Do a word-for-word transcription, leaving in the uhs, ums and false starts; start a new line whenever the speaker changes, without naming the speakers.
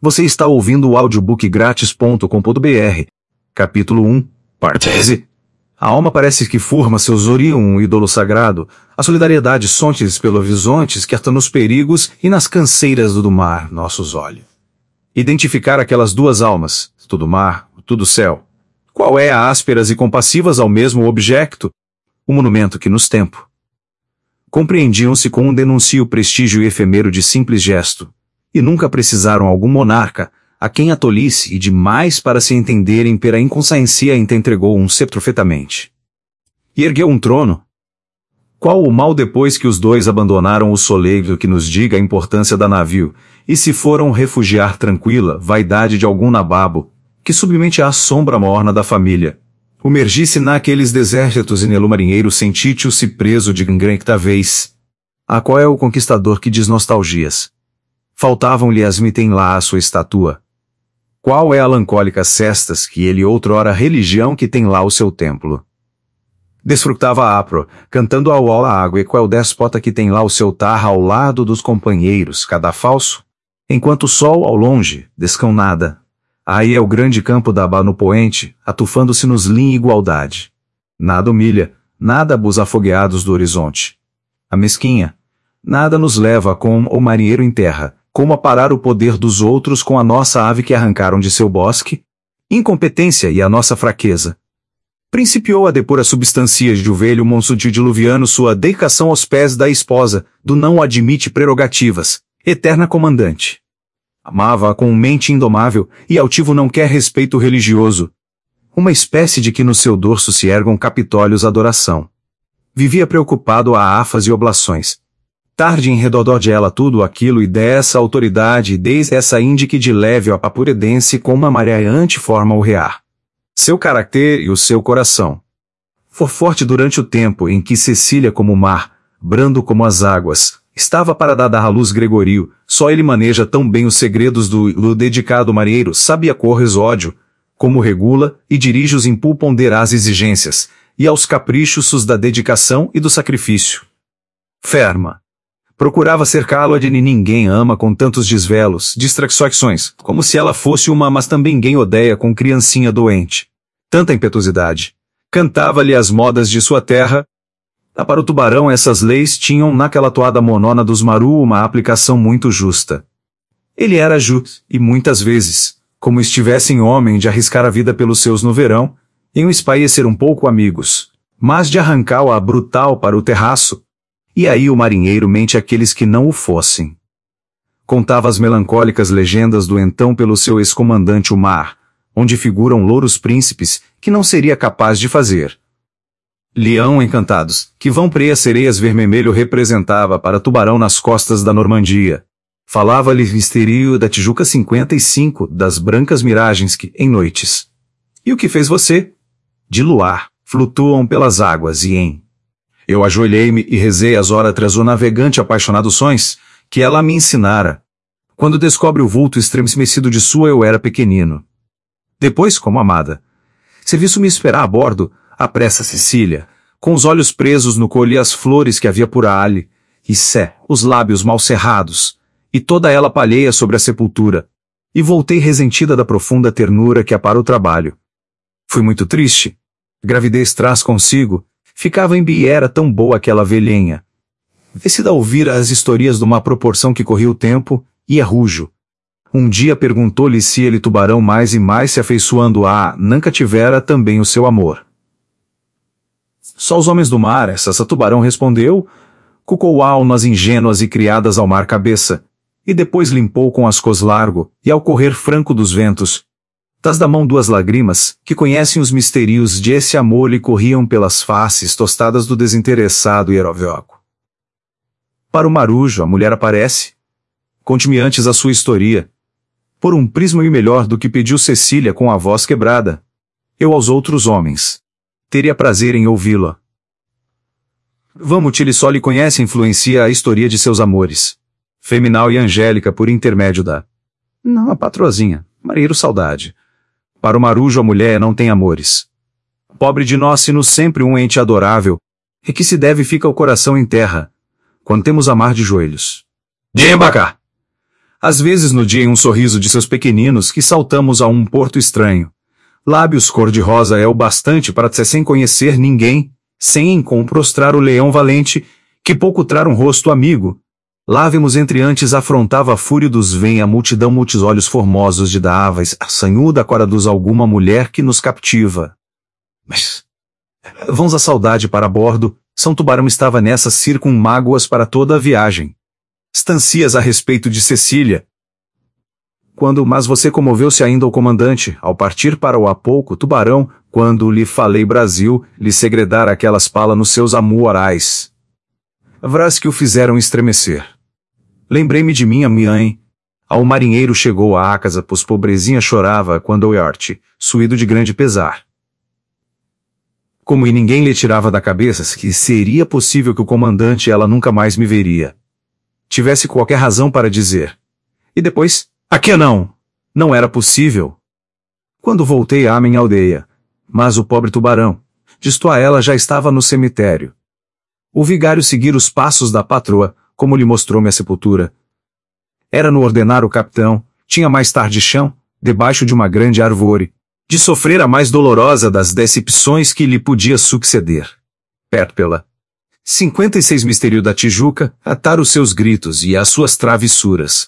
Você está ouvindo o audiobook grátis ponto com ponto br. Capítulo um, parte treze. A alma parece que forma seus ori um ídolo sagrado. A solidariedade sontes pelo horizontes que ata nos perigos e nas canseiras do mar nossos olhos. Identificar aquelas duas almas, tudo mar, tudo céu. Qual é a ásperas e compassivas ao mesmo objeto? O monumento que nos tempo. Compreendiam-se com um denuncio prestígio efêmero de simples gesto. E nunca precisaram algum monarca, a quem a tolice e demais para se entenderem pela inconsciência ainda entregou um sceptro fetamente. E ergueu um trono. Qual o mal depois que os dois abandonaram o soleiro que nos diga a importância da navio, e se foram refugiar tranquila, vaidade de algum nababo, que submente à sombra morna da família. Umergisse naqueles desertos e nelo marinheiro sentite-o-se preso de grande vez. A qual é o conquistador que diz nostalgias? Faltavam-lhe as mitem lá a sua estatua. Qual é a lancólica cestas que ele outrora religião que tem lá o seu templo? Desfrutava apro, cantando ao ó a água e qual déspota que tem lá o seu tarra ao lado dos companheiros, cada falso? Enquanto o sol ao longe, descaunada. Aí é o grande campo da aba no poente, atufando-se nos lin igualdade. Nada humilha, nada abusa afogueados do horizonte. A mesquinha, nada nos leva com o marinheiro em terra, como a parar o poder dos outros com a nossa ave que arrancaram de seu bosque? Incompetência e a nossa fraqueza. Principiou a depor as substâncias de o velho monstro diluviano sua dedicação aos pés da esposa, do não admite prerrogativas, eterna comandante. Amava-a com mente indomável, e altivo não quer respeito religioso. Uma espécie de que no seu dorso se ergam capitólios adoração. Vivia preocupado a afas e oblações. Tarde em redor de ela tudo aquilo e dessa autoridade e desde essa indique de leve a papuredense com uma mareante forma o rear. Seu caráter e o seu coração. For forte durante o tempo em que Cecília como o mar, brando como as águas, estava para dar à luz Gregorio, só ele maneja tão bem os segredos do, do dedicado marinheiro, sabe a corres ódio, como regula e dirige os impulponderas exigências, e aos caprichos da dedicação e do sacrifício. Ferma. Procurava cercá-lo de ninguém ama com tantos desvelos, distrações, como se ela fosse uma mas também ninguém odeia com criancinha doente. Tanta impetuosidade. Cantava-lhe as modas de sua terra. Para o tubarão essas leis tinham naquela toada monona dos maru uma aplicação muito justa. Ele era justo, e muitas vezes, como estivessem homem de arriscar a vida pelos seus no verão, em um espairecer um pouco amigos, mas de arrancá-o a brutal para o terraço. E aí o marinheiro mente àqueles que não o fossem. Contava as melancólicas legendas do então pelo seu ex-comandante o mar, onde figuram louros príncipes, que não seria capaz de fazer. Leão encantados, que vão preia sereias vermelho representava para tubarão nas costas da Normandia. Falava-lhe misterio da Tijuca cinquenta e cinco, das brancas miragens que, em noites. E o que fez você? De luar, flutuam pelas águas e em... Eu ajoelhei-me e rezei as horas tras o navegante apaixonado sons, que ela me ensinara. Quando descobre o vulto estremecido de sua eu era pequenino. Depois, como amada. Serviço-me esperar a bordo, apressa Cecília, com os olhos presos no colhi as flores que havia por ali, e sé, os lábios mal cerrados, e toda ela palheia sobre a sepultura. E voltei resentida da profunda ternura que apara o trabalho. Fui muito triste. Gravidez traz consigo. Ficava em bi era tão boa aquela velhinha. Vê se dá ouvir as historias de uma proporção que corria o tempo, e é rujo. Um dia perguntou-lhe se ele tubarão mais e mais se afeiçoando a nunca tivera também o seu amor. Só os homens do mar, essa tubarão respondeu, cucou almas ingênuas e criadas ao mar cabeça, e depois limpou com as cos largo, e ao correr franco dos ventos, das da mão duas lágrimas, que conhecem os mistérios de esse amor lhe corriam pelas faces tostadas do desinteressado hierovioco. Para o marujo a mulher aparece. Conte-me antes a sua história. Por um prisma e melhor do que pediu Cecília com a voz quebrada. Eu aos outros homens. Teria prazer em ouvi-la. Vamos ele só lhe conhece e influencia a história de seus amores. Feminal e angélica por intermédio da... Não a patroazinha, marinheiro saudade. Para o marujo a mulher não tem amores. Pobre de nós se nos sempre um ente adorável, e que se deve fica o coração em terra, quando temos amar de joelhos. De embarcar! Às vezes no dia em um sorriso de seus pequeninos que saltamos a um porto estranho. Lábios cor-de-rosa é o bastante para te sem conhecer ninguém, sem com prostrar o leão valente, que pouco trar um rosto amigo. Lávemos entre antes afrontava a fúria dos vem a multidão multis olhos formosos de dáveis, assanhuda coraduz alguma mulher que nos captiva. Mas, vãos a saudade para bordo, São Tubarão estava nessas circunmágoas para toda a viagem. Estancias a respeito de Cecília. Quando, mas você comoveu-se ainda o comandante, ao partir para o Apouco Tubarão, quando lhe falei Brasil, lhe segredar aquelas palas nos seus amuorais. Vrás que o fizeram estremecer. Lembrei-me de minha mãe. Ao marinheiro chegou à casa, pois pobrezinha chorava quando o iorte, suído de grande pesar. Como e ninguém lhe tirava da cabeça que seria possível que o comandante ela nunca mais me veria. Tivesse qualquer razão para dizer. E depois, aqui não! Não era possível. Quando voltei à minha aldeia, mas o pobre tubarão, disto a ela já estava no cemitério. O vigário seguir os passos da patroa, como lhe mostrou minha sepultura. Era no ordenar o capitão, tinha mais tarde chão, debaixo de uma grande árvore, de sofrer a mais dolorosa das decepções que lhe podia suceder. Perto pela cinquenta e seis Mistério da Tijuca, atar os seus gritos e as suas travessuras.